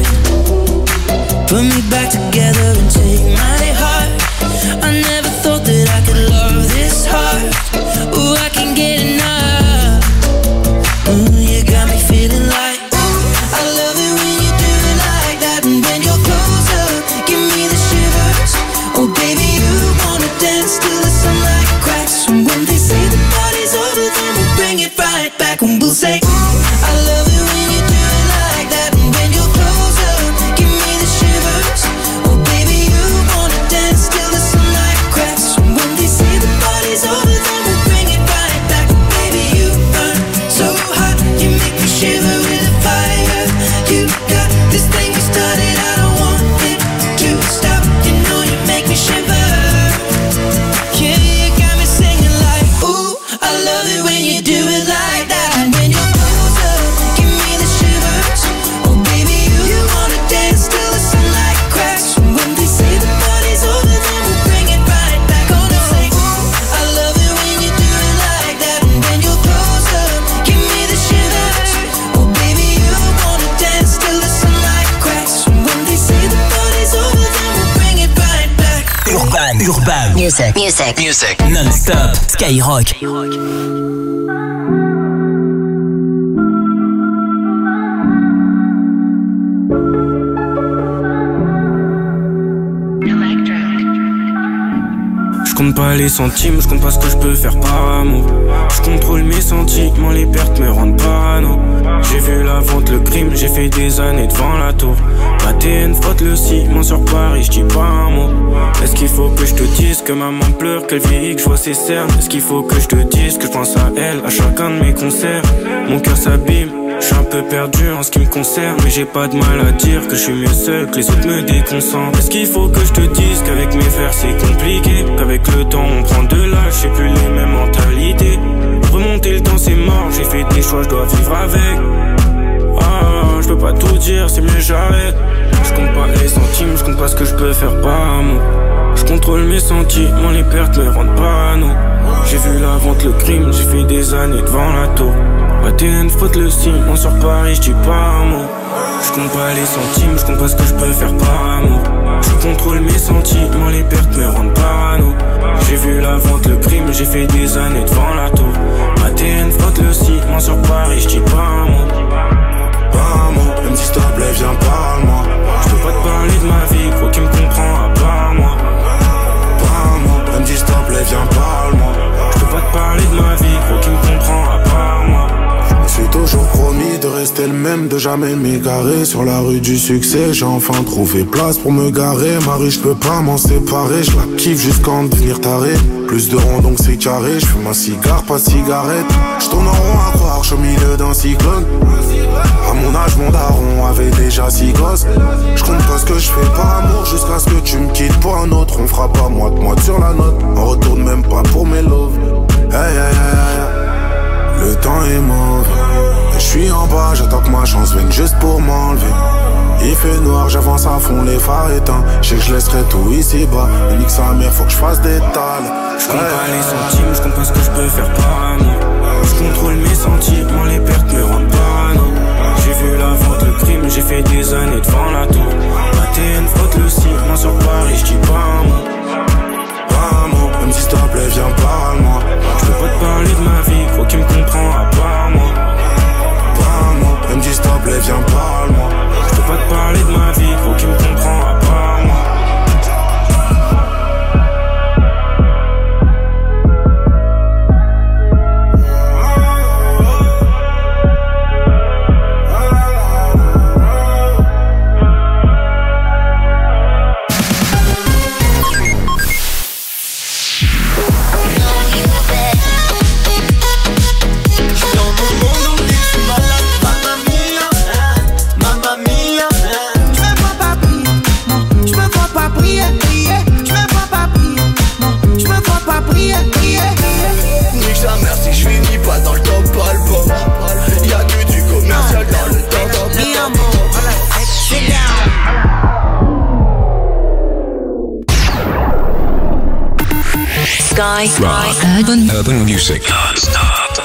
put me back together and take my heart. I never thought that I could love this hard. Ooh, I can get enough. Ooh, you got me feeling like, ooh, I love it when you do it like that. And when you're close up, give me the shivers. Oh baby, you wanna dance till the sunlight cracks. And when they say the party's over, then we'll bring it right back. And we'll say, ooh, I love it when you do it like that. And when you're close up, give me the shivers. Oh baby, you wanna dance till the sunlight cracks. And when they say the party's over, then we'll bring it right back. Baby, you burn so hot, you make me shiver with the fire. You got this thing you started, I don't want it to stop. You know you make me shiver. Yeah, you got me singing like, ooh, I love it when you do it like that. And when you're close up, give me the shivers. Oh baby, you wanna dance till the sunlight cracks. And when they say the party's over, then we'll bring it right back. Gonna say, ooh, I love it when you do it like that. And when you're close up, give me the shivers. Oh baby, you wanna dance till the sunlight cracks. And when they say the party's over, then we'll bring it right back. Urban. Music. Non-stop. Skyrock. Je compte pas les centimes, je compte pas ce que je peux faire par amour. Je contrôle mes sentiments, les pertes me rendent parano. J'ai vu la vente, le crime, j'ai fait des années devant la tour. La TN frotte le ciment sur Paris, je dis pas un mot. Est-ce qu'il faut que je te dise que maman pleure, qu'elle vieillit, que je vois ses cernes? Est-ce qu'il faut que je te dise que je pense à elle à chacun de mes concerts? Mon cœur s'abîme, je suis un peu perdu en ce qui me concerne, mais j'ai pas de mal à dire que je suis mieux seul, que les autres me déconcentrent. Est-ce qu'il faut que je te dise qu'avec mes frères c'est compliqué, qu'avec le temps on prend de l'âge, j'ai plus les mêmes mentalités. Remonter le temps c'est mort, j'ai fait des choix, je dois vivre avec. Ah, je peux pas tout dire, c'est mieux j'arrête. Je compte pas les centimes, je compte pas ce que je peux faire par amour. Je contrôle mes sentiments, les pertes me rendent parano. J'ai vu la vente, le crime, j'ai fait des années devant la tour. ATN faute le signe, on sort Paris, je dis pas un mot. Je compte pas les centimes, je compte pas ce que je peux faire par amour. Je contrôle mes sentiments, les pertes me rendent parano. J'ai vu la vente, le crime, j'ai fait des années devant la tour. ATN faute le signe, on sort Paris, je dis pas un mot. Pas un mot, elle me dit s'il te plaît, viens parle-moi. Je peux pas te parler de ma vie, gros qui me comprend à part moi. Pas un mot, elle me dit s'il te plaît, viens parle-moi. Je peux pas te parler de ma vie, gros qui me comprend à part moi. Je me suis toujours promis de rester le même, de jamais m'égarer. Sur la rue du succès, j'ai enfin trouvé place pour me garer. Marie, je peux pas m'en séparer, je la kiffe jusqu'à en devenir taré. Plus de ronds donc c'est carré, je fume ma cigare, pas de cigarette. Je tourne en rond à croire, je suis au milieu d'un cyclone. À mon âge, mon daron avait déjà 6 gosses. Je compte pas ce que je fais par amour, jusqu'à ce que tu me quittes pour un autre. On fera pas moite-moite sur la note, on retourne même pas pour mes loves. Hey, hey, hey, hey. Le temps est mauvais, je suis en bas, j'attends que ma chance vienne juste pour m'enlever. Il fait noir, j'avance à fond, les phares éteints. Je sais que je laisserai tout ici bas. Nique sa mère, faut que je fasse des tales. Je compte pas les centimes, je compte pas ce que je peux faire par amour. Je contrôle mes sentiments, les pertes me rendent parano. J'ai vu la vente, le crime, j'ai fait des années devant la tour. ATN faute le signe, on sur Paris, je dis pas un mot. Pas un mot, même si s'il te plaît, viens parle-moi. Je peux pas te parler de ma vie, gros qui me comprend à part moi. Pas un mot, même si s'il te plaît, viens parle-moi. Je peux pas te parler de ma vie, gros qui me comprend à part moi. Sky Urban Music. Non-stop.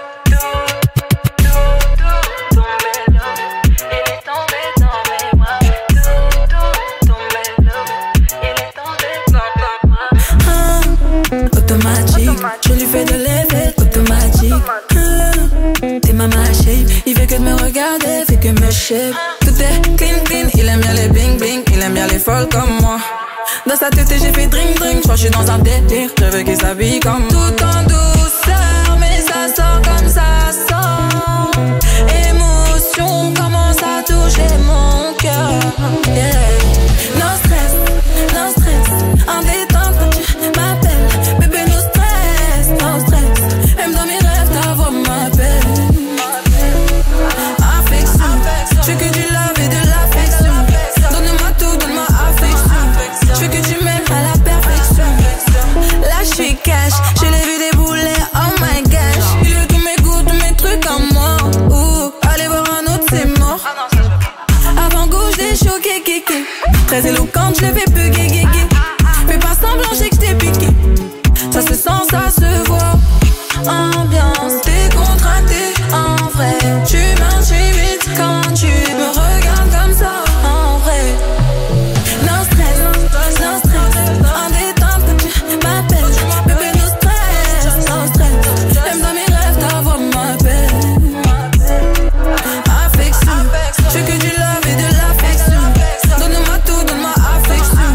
Automatique, je lui fais de l'effet automatique. T'es ma shape, il fait que de me regarder, fait que me shape. Tout est clean clean, il aime bien les bling bling, il aime bien les folles comme moi. Dans sa tête j'ai fait drink drink, je suis dans un délire, je veux qu'il s'habille comme tout en douceur, mais ça sort comme ça sort. Émotion commence à toucher mon cœur. Yeah. No stress, en détente quand tu m'appelles. Bébé no stress, aime dans mes rêves ta voix m'appelle. Affection, je veux que du love et de l'affection. Donne-moi tout, donne-moi affection. Je veux que tu m'aimes à la perfection. Là je suis cash, je l'ai vu débouler, oh my gosh. Il veut tous mes goûts, tous mes trucs en moi. Allez voir un autre, c'est mort. Avant gauche, j'ai choqué, kéké. Très éloquente, je le fais plus, gué. Fais pas semblant, j'ai que je t'ai piqué. Ça se sent, ça se voit. Ambiance décontractée, en vrai. Tu m'intimides quand tu me regardes comme ça, en vrai. No stress, en détente quand tu m'appelles. Bébé no stress, aime dans mes rêves ta voix m'appelle. Affection, je veux que du love et de l'affection. Donne-moi tout, donne-moi affection.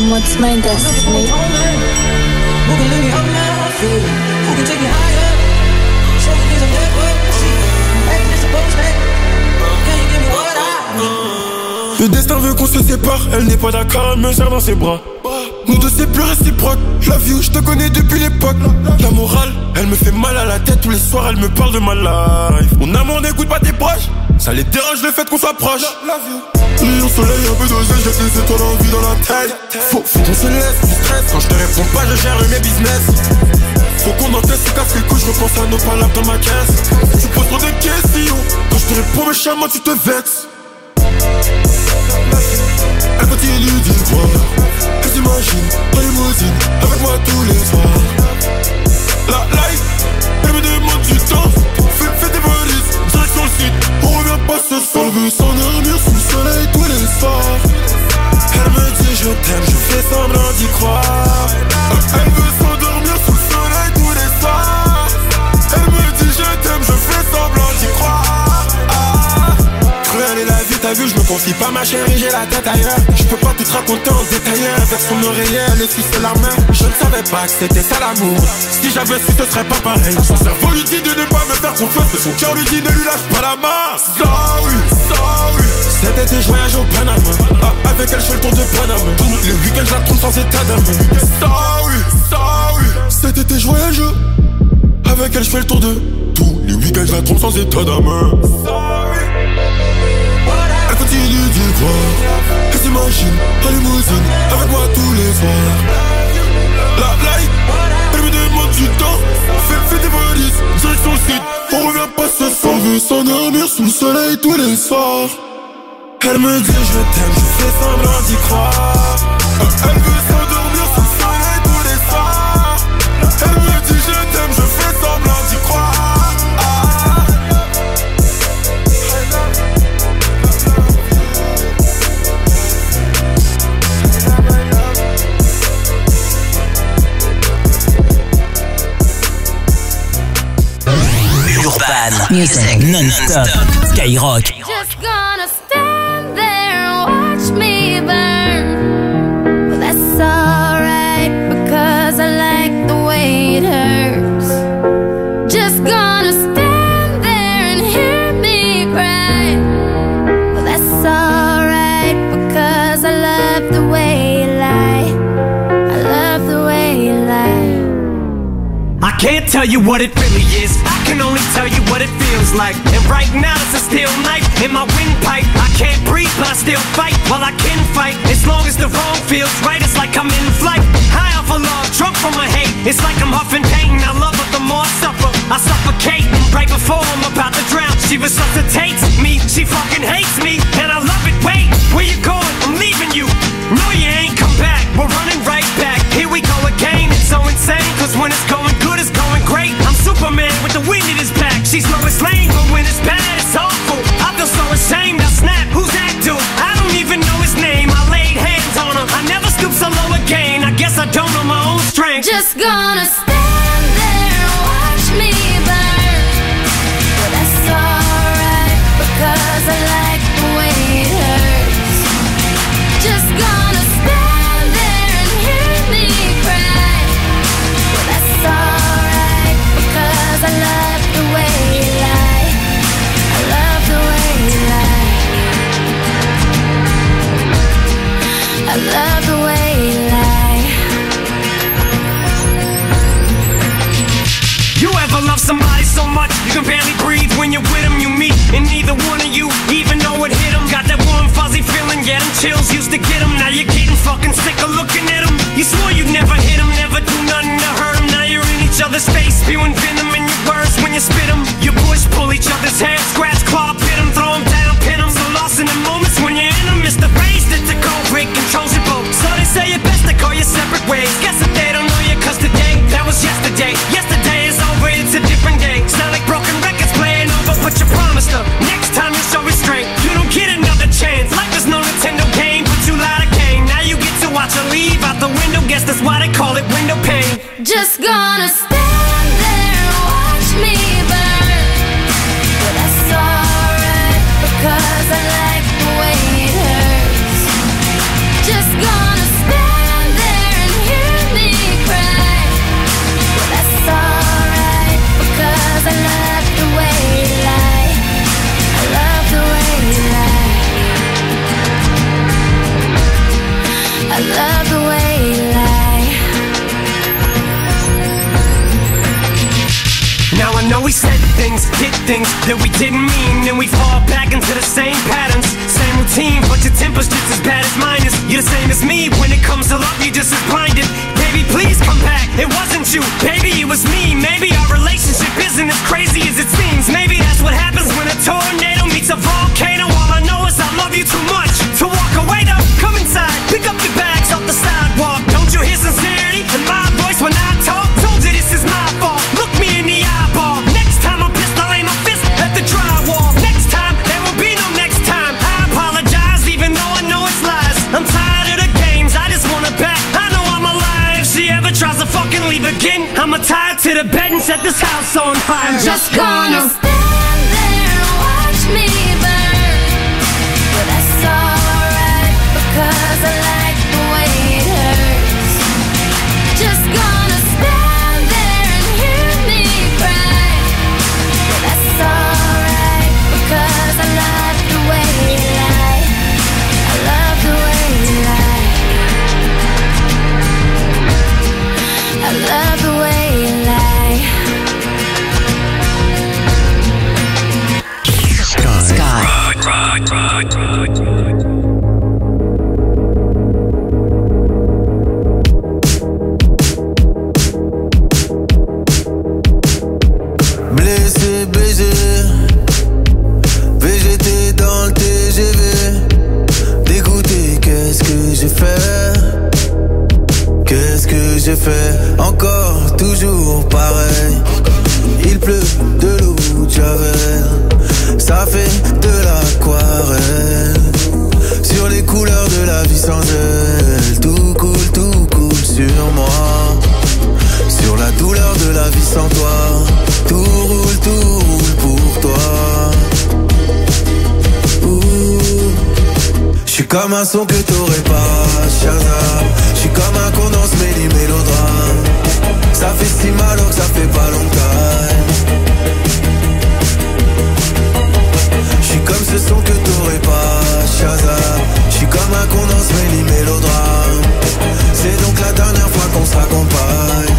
and what's my destiny? Who can lift me up now? I feel. Who can take me higher? Show me things I'm never seen. Acting as supposed to. Can you give me what I need? Le destin veut qu'on se sépare. Elle n'est pas d'accord, elle me serre dans ses bras. Nous deux c'est plus réciproque. Je la vis, je te connais depuis l'époque. La morale, elle me fait mal à la tête. Tous les soirs elle me parle de ma life. Mon amour n'écoute pas tes proches. Ça les dérange le fait qu'on s'approche. Rayon soleil, un peu d'oseille, j'ai des étoiles en vie dans la tête. Faut qu'on se laisse du stress. Quand je te réponds pas, je gère mes business. Faut qu'on encaisse ce casse les couilles, je repense à nos palabres dans ma caisse. Tu poses trop de questions. Quand je te réponds méchamment, tu te vexes. Elle continue d'y croire. Elle s'imagine en limousine avec moi tous les soirs. La life, elle me demande du temps. Fais tes valises, direction le site. On revient pas ce soir. Elle veut s'endormir sous le soleil tous les soirs. Elle me dit je t'aime, je fais semblant d'y croire. Elle veut s'endormir sous le soleil tous les soirs. Elle me dit je t'aime, je fais semblant d'y croire. Cruelle est la vie, t'as vu, je me confie pas ma chérie, j'ai la tête ailleurs. Je peux pas tout te raconter en détail. Vers son oreiller, elle essuie la main. Je ne savais pas que c'était ça l'amour. Si j'avais su, ce serait pas pareil. Son cerveau lui dit de ne pas me faire confiance, mais son cœur lui dit ne lui lâche pas la main. Sorry, sorry. Cet été je voyage au Panama. Avec elle je fais le tour de Panama. Le week-end je la trompe sans état d'âme. Sorry, sorry. Cet été je voyage. Avec elle je fais le tour de tous les week-ends je la trompe sans état d'âme. Sorry. Elle continue d'y croire. Elle s'imagine en limousine avec moi tous les soirs. La life, elle me demande du temps. Fais tes valises, direction le site. On revient pas ce soir. Elle veut s'endormir sous le soleil tous les soirs. Elle me dit je t'aime, je fais semblant d'y croire. Elle veut s'endormir sous le soleil tous les soirs. Elle me dit je t'aime, je fais semblant d'y croire. Urban Music non-stop Skyrock. Just gonna stand there and watch me burn. Well, that's alright because I like the way it hurts. Just gonna stand there and hear me cry. Well, that's alright because I love the way you lie. I love the way you lie. I can't tell you what it really is. I can only tell you what it feels like. And right now it's a steel knife in my windpipe. I can't breathe but I still fight. While I can fight, as long as the wrong feels right, it's like I'm in flight. High off of love, drunk from my hate. It's like I'm huffing pain. I love her the more I suffer. I suffocate right before I'm about to drown. She resuscitates me, she fucking hates me, and I love it. Wait, where you going? I'm leaving you. No, you ain't come back. We're running right back. Here we go again. It's so insane, cause when it's going good, it's going great. I'm Superman with the wind in his back. She's Lois Lane, but when it's bad, it's awful. I feel so ashamed. I snap. Who's that dude? I don't even know his name. I laid hands on him. I never stoop so low again. I guess I don't know my own strength. Just gonna stand there and watch me burn. Well, that's alright because I like the way it hurts. Just gonna stand there and hear me cry. Well, that's alright because I love the way you lie. I love the way you lie. I love the way you lie. You ever love somebody so much you can barely breathe when you're with them? You meet and neither one of you even know it hit them. Got that warm fuzzy feeling, yeah, them chills used to get them. Now you're getting fucking sick of looking at them. You swore you'd never hit them, never do nothing to hurt them. Now you're in each other's face, spewing venom in your words when you spit them. You push, pull each other's hair, scratch, claw, pit them, throw them down, pin them. So lost in the moments when you're in them. It's the phrase that the cold break controls your boat. So they say it best to call you separate ways. Guess that they don't know you cause today, that was yesterday. Yesterday is over, it's a different day. Sound like broken records playing over, but you promised her next time you show restraint. You don't get another chance. Life is no Nintendo game, but you lied again. Now you get to watch her leave out the window. Guess that's why they call it window pane. Just gonna stand there and watch me burn. Well, that's alright because I like the way it hurts. Just gonna stand we said things, did things that we didn't mean, and we fall back into the same patterns, same routine, but your temper's just as bad as mine is. You're the same as me, when it comes to love, you're just as blinded. Baby, please come back, it wasn't you, baby, it was me. Maybe our relationship isn't as crazy as it seems. Maybe that's what happens when a tornado meets a volcano. All I know is I love you too much to walk away though. Come inside, pick up your bags off the sidewalk. Don't you hear sincerity in my voice when I talk? Told you this is my fault, look me in the eyeball. Next time I'm pissed, I'll aim my fist at the drywall. Next time, there will be no next time. I apologize even though I know it's lies. I'm tired of the games, I just want her back. I know I'm alive, if she ever tries to fucking leave again, I'ma tie her to the bed and set this house on fire. I'm just gonna stand there and watch me burn. But that's alright, because I like the way it hurts. Just gonna stand there and hear me cry. But that's alright, because I love the way you lie. I love the way you lie. I love the way you lie. Sky. Blessé, baisé, VGT dans le TGV. Dégoûté, qu'est-ce que j'ai fait? Qu'est-ce que j'ai fait? Encore, toujours pareil. Il pleut de l'eau de Javel. Ça fait de l'aquarelle. Sur les couleurs de la vie sans elle. Tout coule sur moi. Sur la douleur de la vie sans toi. Tout roule pour toi. J'suis comme un son que t'aurais pas, Shazam. J'suis comme un condensé mêlé mélodrame. Ça fait si mal que ça fait pas longtemps. J'suis comme ce son que t'aurais pas, Shazam. J'suis comme un condensé mêlé mélodrame. C'est donc la dernière fois qu'on s'accompagne.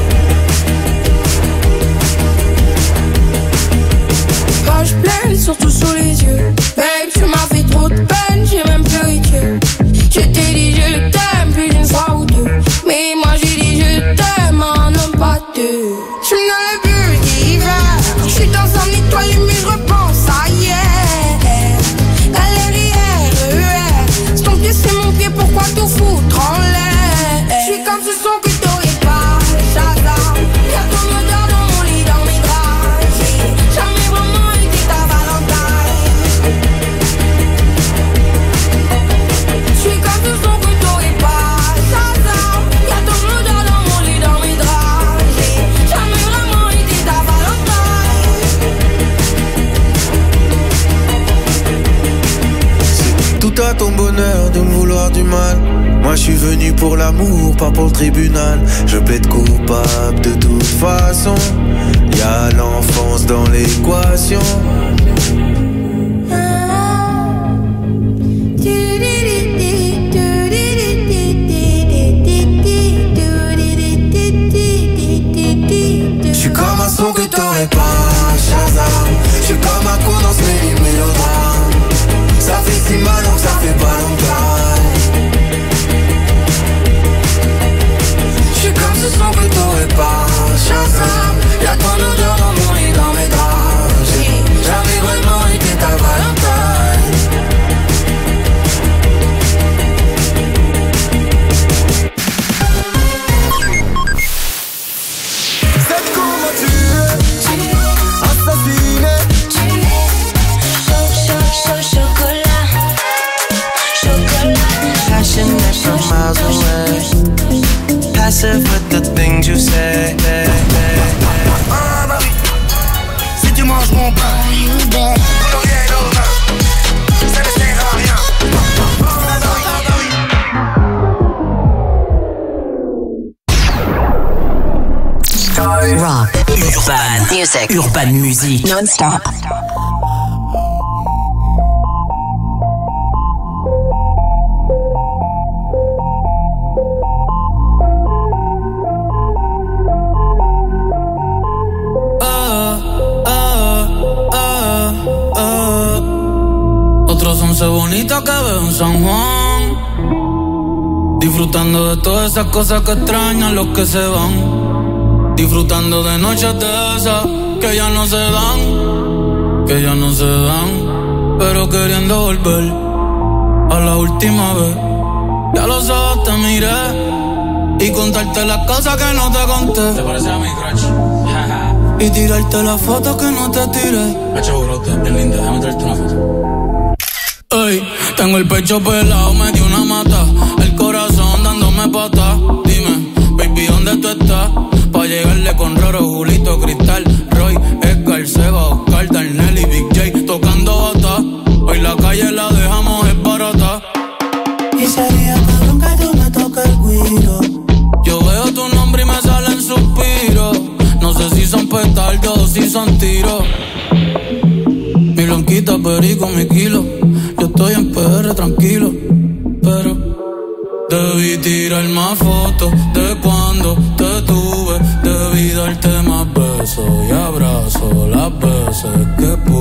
Quand je pleure, surtout sous les yeux. Babe, tu m'as fait trop de peine, j'ai même pleuré que. Je t'ai dit je t'aime plus d'une fois ou deux. Mais moi j'ai dit je t'aime en homme pas deux. Je suis dans le bleu d'hiver. Je suis dans un étoile mais je repense à hier. Galerie RER. C'est ton pied, c'est mon pied, pourquoi tout foutre en l'air? Je suis comme ce son que t'aurais pas, Shazam. Y'a ton odeur dans mon lit, dans mes draps. J'ai jamais vraiment été ta Valentine. Je suis comme ce son que t'aurais pas, Shazam. Y'a ton odeur dans mon lit, dans mes draps. J'ai jamais vraiment été ta C'est tout à ton bonheur de me vouloir du mal. Moi je suis venu pour l'amour, pas pour le tribunal. Je plaide coupable de toute façon. Y'a l'enfance dans l'équation. J'suis comme un son que t'aurais pas, Shazam. J'suis comme un condensé mêlé mélodrame. Ça fait si mal que ça fait pas longtemps. J'suis comme ce son que t'aurais pas, Shazam. Y'a ton odeur dans mon lit, dans mes draps. J'ai jamais vraiment été ta Valentine. Cette cour m'a tué, assassiné. Chocolat. Passionate from miles away. Passive with the things you say. Ah bah oui, si tu manges mon pain, ton rien est normal. Ça ne sert à rien. Ah bah oui. Rock, Urban Music, Non-stop. bonita que veo en San Juan. Disfrutando de todas esas cosas que extrañan los que se van. Disfrutando de noches de esas que ya no se dan. Que ya no se dan. Pero queriendo volver a la última vez. Ya los ojos te miré y contarte las cosas que no te conté. ¿Te parece a mi crush? Y tirarte las fotos que no te tiré. Pecho brote, bien linda, déjame traerte una foto. Ey, tengo el pecho pelado, me dio una mata. El corazón dándome patas. Dime, baby, ¿dónde tú estás? Pa' llegarle con Roro, Julito, Cristal, Roy, Edgar, Seba, Oscar, Darnell y Big J tocando bata. Hoy la calle la dejamos es barata. Y sería cabrón que tú me toques el guiro. Yo veo tu nombre y me salen suspiros. No sé si son petardos o si son tiros. Mi blanquita, perico, mi kilo. Yo estoy en PR tranquilo, pero debí tirar más fotos de cuando te tuve. Debí darte más besos y abrazos las veces que pude.